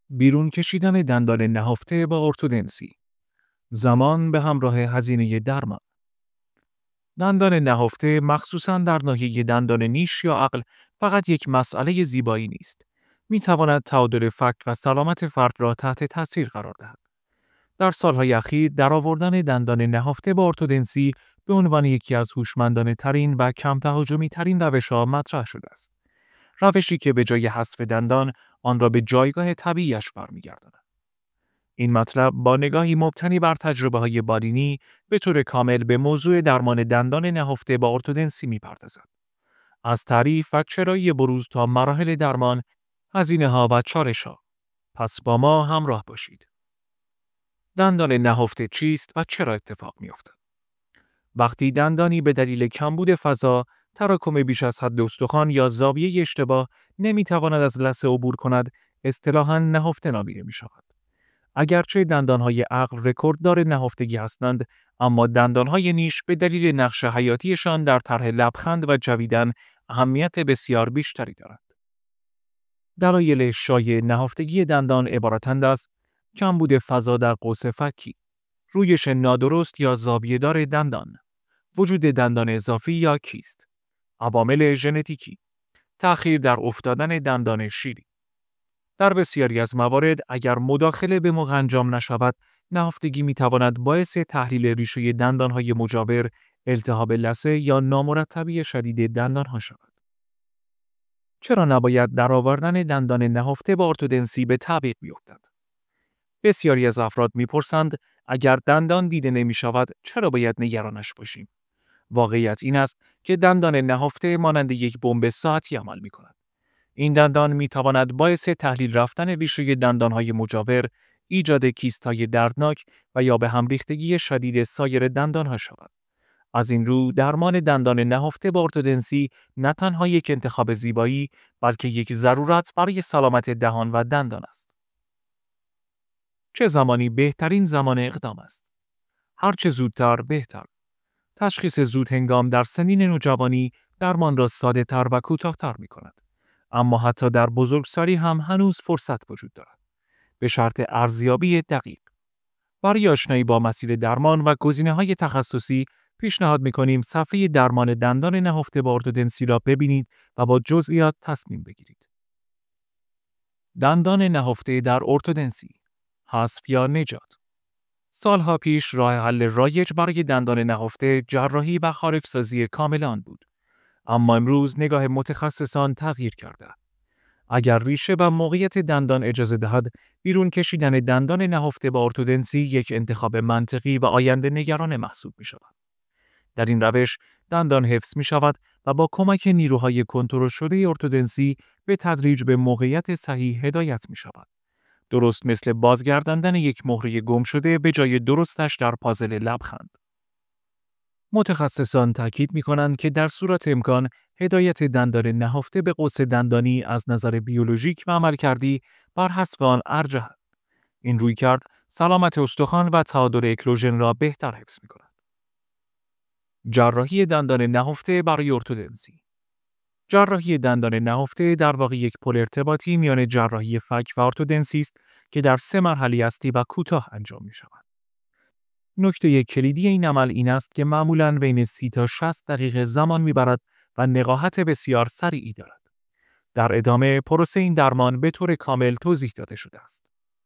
بیرون کشیدن دندان نهفته با ارتودنسی. زمان به همراه هزینه درمان. دندان نهفته مخصوصاً در ناحیه دندان نیش یا عقل فقط یک مسئله زیبایی نیست. می تواند تعادل فک و سلامت فرد را تحت تاثیر قرار دهد. در سالهای اخیر درآوردن دندان نهفته با ارتودنسی به عنوان یکی از هوشمندانه ترین و کم تهاجمی ترین روش‌ها مطرح شده است. روشی که به جای حذف دندان آن را به جایگاه طبیعیش برمیگرداند. این مطلب با نگاهی مبتنی بر تجربه‌های بالینی به طور کامل به موضوع درمان دندان نهفته با ارتودنسی می‌پردازد. از تعریف و چرایی بروز تا مراحل درمان، هزینه‌ها و چالش‌ها. پس با ما همراه باشید. دندان نهفته چیست و چرا اتفاق می‌افتد؟ وقتی دندانی به دلیل کمبود فضا، تراکم بیش از حد استخوان یا زاویه اشتباه نمی‌تواند از لثه عبور کند، اصطلاحاً نهفته نامیده می‌شود. اگرچه دندانهای عقل رکورددار نهفتگی هستند، اما دندانهای نیش به دلیل نقش حیاتیشان در طرح لبخند و جویدن اهمیت بسیار بیشتری دارند. دلایل شایع نهفتگی دندان عبارتند از کمبود فضا در قوس فکی، رویش نادرست یا زاویه‌دار دندان، وجود دندان اضافی یا کیست، عوامل ژنتیکی، تأخیر در افتادن دندان شیری. در بسیاری از موارد اگر مداخله به موقع انجام نشود، نهفتگی می‌تواند باعث تحلیل ریشه دندان‌های مجاور، التهاب لثه یا نامرتبی شدید دندان‌ها شود. چرا نباید درآوردن دندان نهفته با ارتودنسی به تعویق بیفتد؟ بسیاری از افراد می‌پرسند اگر دندان دیده نمی‌شود چرا باید نگرانش باشیم؟ واقعیت این است که دندان نهفته مانند یک بمب ساعتی عمل می‌کند. این دندان می‌تواند باعث تحلیل رفتن ریشه دندان‌های مجاور، ایجاد کیست‌های دردناک و یا به هم ریختگی شدید سایر دندان‌ها شود. از این رو درمان دندان نهفته با ارتودنسی نه تنها یک انتخاب زیبایی، بلکه یک ضرورت برای سلامت دهان و دندان است. چه زمانی بهترین زمان اقدام است؟ هر چه زودتر بهتر. تشخیص زود هنگام در سنین نوجوانی درمان را ساده‌تر و کوتاه‌تر می‌کند. اما حتی در بزرگسالی هم هنوز فرصت وجود دارد. به شرط ارزیابی دقیق. برای آشنایی با مسیر درمان و گزینه‌های تخصصی، پیشنهاد می‌کنیم صفحه درمان دندان نهفته با ارتودنسی را ببینید و با جزئیات تصمیم بگیرید. دندان نهفته در ارتودنسی، حذف یا نجات. سالها پیش راه حل رایج برای دندان نهفته جراحی و خارج‌سازی کامل آن بود. اما امروز نگاه متخصصان تغییر کرده. اگر ریشه و موقعیت دندان اجازه دهد، بیرون کشیدن دندان نهفته با ارتودنسی یک انتخاب منطقی و آینده نگران محسوب می شود. در این روش، دندان حفظ می شود و با کمک نیروهای کنترل شده ارتودنسی به تدریج به موقعیت صحیح هدایت می شود. درست مثل بازگرداندن یک مهره گم شده به جای درستش در پازل لبخند. متخصصان تاکید می‌کنند که در صورت امکان، هدایت دندان نهفته به قوس دندانی از نظر بیولوژیک و عملکردی بر حسب آن ارجح است. این رویکرد سلامت استخوان و تعادل اکلوژن را بهتر حفظ می‌کند. جراحی دندان نهفته برای ارتودنسی. جراحی دندان نهفته در واقع یک پل ارتباطی میان جراحی فک و ارتودنسی است که در 3 مرحله هستی و کوتاه انجام می‌شود. نکته کلیدی این عمل این است که معمولاً بین 30 تا 60 دقیقه زمان می‌برد و نقاهت بسیار سریعی دارد. در ادامه پروسه این درمان به طور کامل توضیح داده شده است.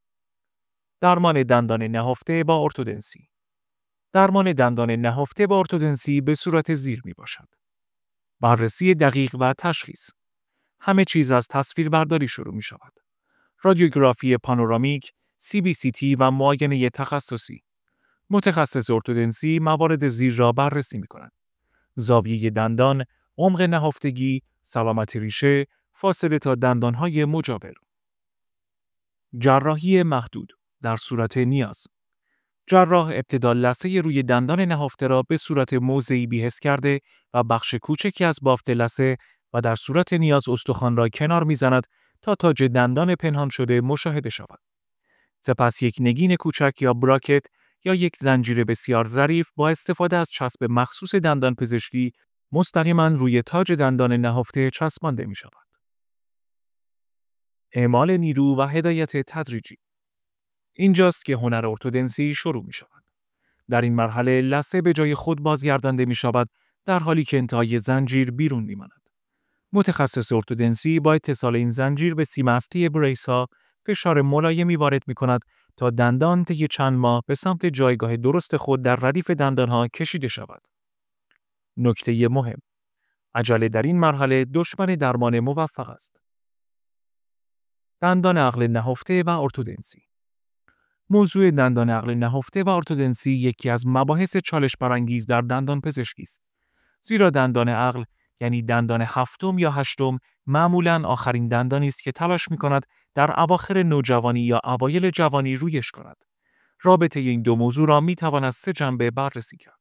درمان دندان نهفته با ارتودنسی. درمان دندان نهفته با ارتودنسی به صورت زیر میباشد. بررسی دقیق و تشخیص. همه چیز از تصویربرداری شروع می شود. رادیوگرافی پانورامیک، CBCT و معاینه تخصصی. متخصص ارتودنسی موارد زیر را بررسی می کند. زاویه دندان، عمق نهفتگی، سلامت ریشه، فاصله تا دندانهای مجاور. جراحی محدود در صورت نیاز. جراح ابتدا لثه روی دندان نهفته را به صورت موضعی بی‌حس کرده و بخش کوچکی از بافت لثه و در صورت نیاز استخوان را کنار می‌زند تا تاج دندان پنهان شده مشاهده شود. سپس یک نگین کوچک یا براکت یا یک زنجیر بسیار ظریف با استفاده از چسب مخصوص دندان پزشکی مستقیما روی تاج دندان نهفته چسبانده می شود. اعمال نیرو و هدایت تدریجی. اینجاست که هنر ارتودنسی شروع می شود. در این مرحله لثه به جای خود بازگردانده می شود در حالی که انتهای زنجیر بیرون می ماند. متخصص ارتودنسی با اتصال این زنجیر به سیم اصلی بریس ها فشار ملایمی وارد می کند تا دندان طی چند ماه به سمت جایگاه درست خود در ردیف دندان ها کشیده شود. نکته مهم: عجله در این مرحله دشمن درمان موفق است. دندان عقل نهفته و ارتودنسی. موضوع دندان عقل نهفته و ارتودنسی یکی از مباحث چالش برانگیز در دندان پزشکی است. زیرا دندان عقل یعنی دندان هفتم یا هشتم معمولاً آخرین دندانی است که تلاش می‌کند در اواخر نوجوانی یا اوایل جوانی رویش کند. رابطه این دو موضوع را می‌توان از 3 جنبه بررسی کرد.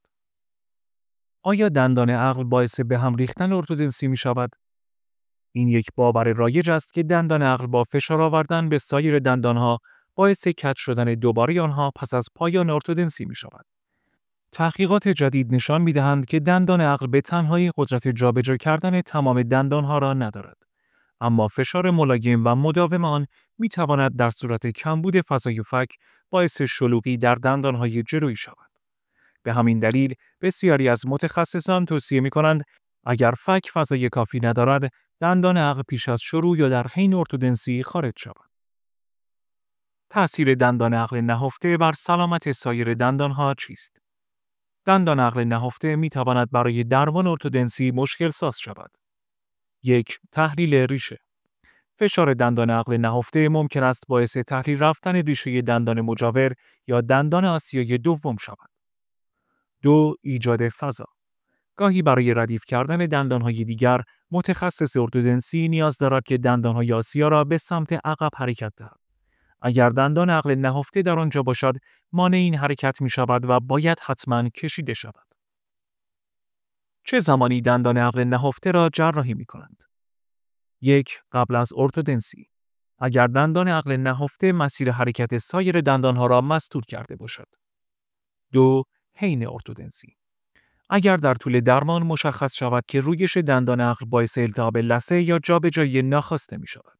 آیا دندان عقل باعث به هم ریختن ارتودنسی می‌شود؟ این یک باور رایج است که دندان عقل با فشار آوردن به سایر دندانها باعث کج شدن دوباره آنها پس از پایان ارتودنسی می‌شود. تحقیقات جدید نشان می‌دهند که دندان عقل به تنهایی قدرت جابجا کردن تمام دندانها را ندارد، اما فشار ملایم و مداوم آن می‌تواند در صورت کمبود فضای فک باعث شلوغی در دندانهای جلویی شود. به همین دلیل بسیاری از متخصصان توصیه می‌کنند اگر فک فضای کافی ندارد، دندان عقل پیش از شروع یا در حین ارتودنسی خارج شود. تأثیر دندان عقل نهفته بر سلامت سایر دندانها چیست؟ دندان عقل نهفته می‌تواند برای درمان ارتودنسی مشکل ساز شود. 1. تحلیل ریشه. فشار دندان عقل نهفته ممکن است باعث تحلیل رفتن ریشه دندان مجاور یا دندان آسیای دوم شود. 2. ایجاد فضا. گاهی برای ردیف کردن دندانهای دیگر، متخصص ارتودنسی نیاز دارد که دندانهای آسیا را به سمت عقب حرکت دهد. اگر دندان عقل نهفته در آنجا باشد، مانع این حرکت می شود و باید حتماً کشیده شود. چه زمانی دندان عقل نهفته را جراحی می کنند؟ 1. قبل از ارتودنسی. اگر دندان عقل نهفته مسیر حرکت سایر دندانها را مسدود کرده باشد. 2. حین ارتودنسی. اگر در طول درمان مشخص شود که رویش دندان عقل باعث التهاب لثه یا جابجایی ناخواسته می شود.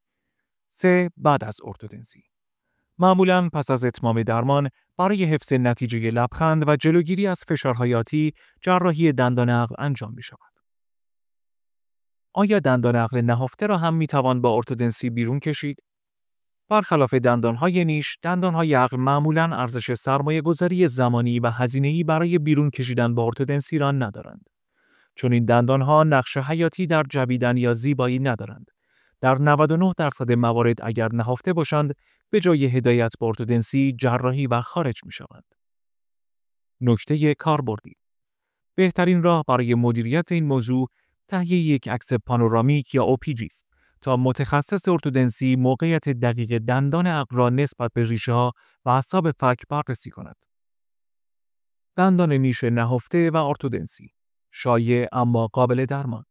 3. بعد از ارتودنسی. معمولاً پس از اتمام درمان برای حفظ نتیجه لبخند و جلوگیری از فشارهای آتی، جراحی دندان عقل انجام می شود. آیا دندان عقل نهفته را هم می توان با ارتودنسی بیرون کشید؟ برخلاف دندانهای نیش، دندانهای عقل معمولاً ارزش سرمایه‌گذاری زمانی و هزینه‌ای برای بیرون کشیدن با ارتودنسی را ندارند. چون این دندانها نقش حیاتی در جویدن یا زیبایی ندارند. در 99% موارد اگر نهفته باشند، به جای هدایت با ارتودنسی، جراحی و خارج می شوند. نکته کاربردی: بهترین راه برای مدیریت این موضوع تهیه یک عکس پانورامیک یا OPG است تا متخصص ارتودنسی موقعیت دقیق دندان عقل را نسبت به ریشه‌ها و اعصاب فک بررسی کند. دندان نیش نهفته و ارتودنسی شایع اما قابل درمان.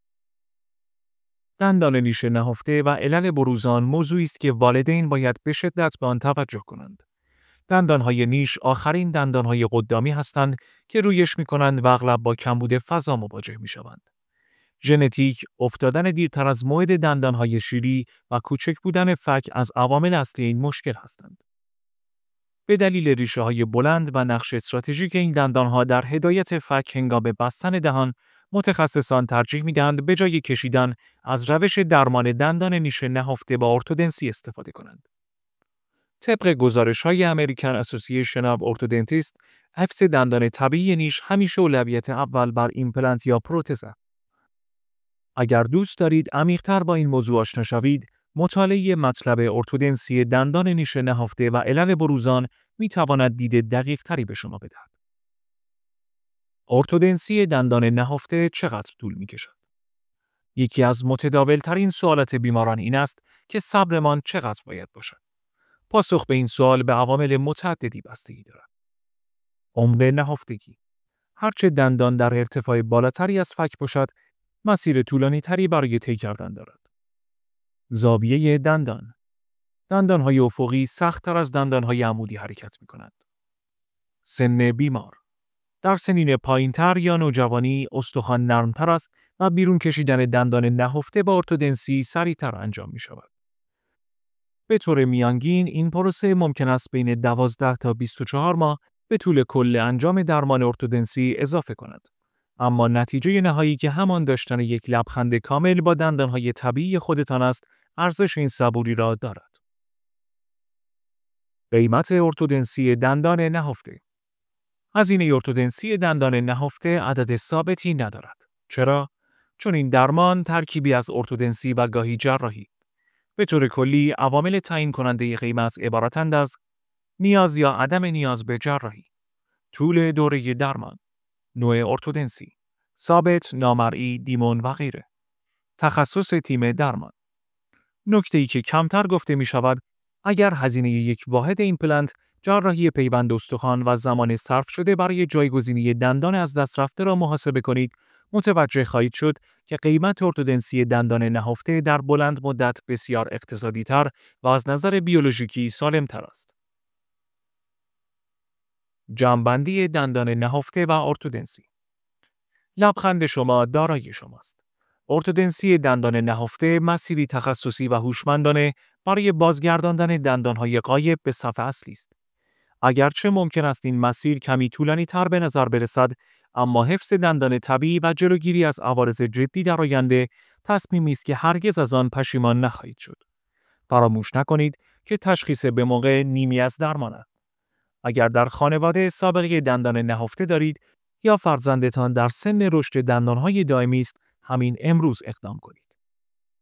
دندان نیش نهفته و علل بروز آن موضوعی است که والدین باید به شدت به آن توجه کنند. دندانهای نیش آخرین دندانهای قدامی هستند که رویش می‌کنند و اغلب با کمبود فضا مواجه می‌شوند. ژنتیک، افتادن دیرتر از موعد دندانهای شیری و کوچک بودن فک از عوامل اصلی این مشکل هستند. به دلیل ریشه‌های بلند و نقش استراتژیک این دندانها در هدایت فک هنگام بستن دهان، متخصصان ترجیح می‌دهند به جای کشیدن از روش درمان دندان نیش نهفته با ارتودنسی استفاده کنند. طبق گزارش‌های امریکن اسوسییشن آف ارتودنتیست، حفظ دندان طبیعی نیش همیشه اولویت اول بر ایمپلنت یا پروتز است. اگر دوست دارید عمیق‌تر با این موضوع آشنا شوید، مطالعه مطلب ارتودنسی دندان نیش نهفته و علل بروز آن می‌تواند دید دقیق‌تری به شما بدهد. ارتودنسی دندان نهفته چقدر طول می‌کشد؟ یکی از متداول‌ترین سوالات بیماران این است که صبرمان چقدر باید باشد. پاسخ به این سوال به عوامل متعددی بستگی دارد. عمر نهفتگی: هرچه دندان در ارتفاع بالاتری از فک باشد، مسیر طولانی‌تری برای طی کردن دارد. زاویه دندان: دندان‌های افقی سخت‌تر از دندان‌های عمودی حرکت می‌کنند. سن بیمار: در سنین پایین‌تر یا نوجوانی استخوان نرم‌تر است و بیرون کشیدن دندان نهفته با ارتودنسی سریع‌تر انجام می‌شود. به طور میانگین این پروسه ممکن است بین 12 تا 24 ماه به طول کل انجام درمان ارتودنسی اضافه کند. اما نتیجه نهایی که همان داشتن یک لبخند کامل با دندانهای طبیعی خودتان است، ارزش این صبوری را دارد. قیمت ارتودنسی دندان نهفته. هزینه ارتودنسی دندان نهفته عدد ثابتی ندارد. چرا؟ چون این درمان ترکیبی از ارتودنسی و گاهی جراحی. به طور کلی عوامل تعیین کننده قیمت عبارتند از نیاز یا عدم نیاز به جراحی، طول دوره درمان، نوع ارتودنسی، ثابت، نامرئی، دیمون و غیره. تخصص تیم درمان. نکته‌ای که کمتر گفته می شود، اگر هزینه یک واحد ایمپلنت، جراحی پیوند استخوان و زمان صرف شده برای جایگزینی دندان از دست رفته را محاسبه کنید، متوجه خواهید شد که قیمت ارتودنسی دندان نهفته در بلند مدت بسیار اقتصادی تر و از نظر بیولوژیکی سالم تر است. جمع‌بندی دندان نهفته و ارتودنسی. لبخند شما دارای شماست. ارتودنسی دندان نهفته مسیری تخصصی و هوشمندانه برای بازگرداندن دندانهای غایب به صف اصلی است. اگرچه ممکن است این مسیر کمی طولانی تر به نظر برسد، اما حفظ دندان طبیعی و جلوگیری از عوارض جدی در آینده تصمیمی است که هرگز از آن پشیمان نخواهید شد. فراموش نکنید که تشخیص به موقع نیمی از درمان است. اگر در خانواده سابقه دندان نهفته دارید یا فرزندتان در سن رشد دندانهای دائمی است، همین امروز اقدام کنید.